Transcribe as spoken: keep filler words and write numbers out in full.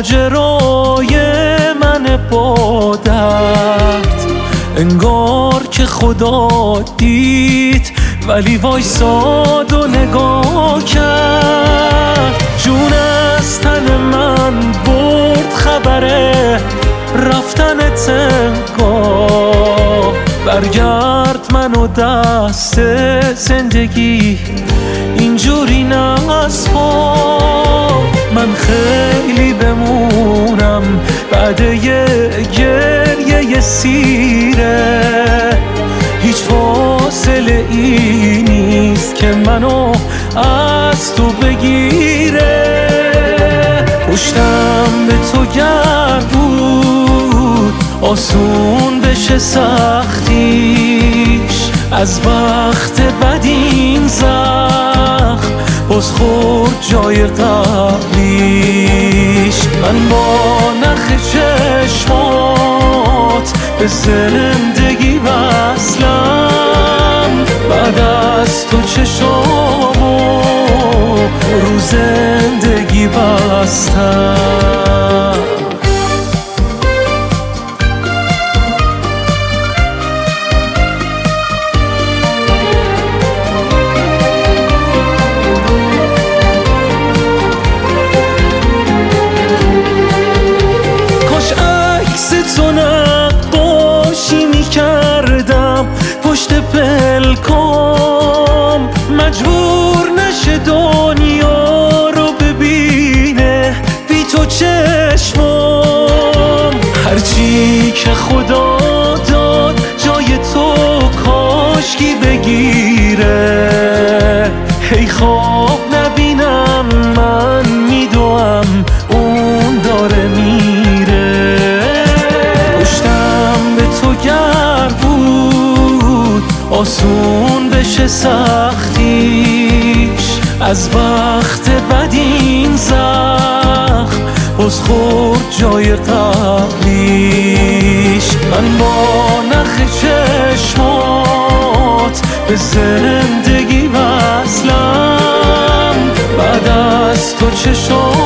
ماجرای من با درد، انگار که خدا دید ولی وایساد و نگاه کرد. جون از تن من برد خبره رفتنت انگار، برگرد منو دست زندگی اینجوری نسپار. من خیلی بمونم بعد یه گریه سیره، هیچ فاصله ای نیست که منو از تو بگیره. پشتم به تو گرد بود آسون بشه سختیش، از بخت بد این زخم باز خورد جای قبلیش. من با نخ چشمات به زندگی وصلم، بعد از تو چشامو رو زندگی بستم. تو نقاشی میکردم پشت پلکام، مجبور نشه دنیا رو ببینه بی تو چشمام. هرچی که خدا داد جای تو کاشکی بگیره، هی خواب نبینم من میدوام اون داره میره. گرد بود آسون بشه سختیش، از بخت بد این زخم باز خورد جای قبلیش. من با نخ چشمات به زندگی وصلم، بعد از تو چشم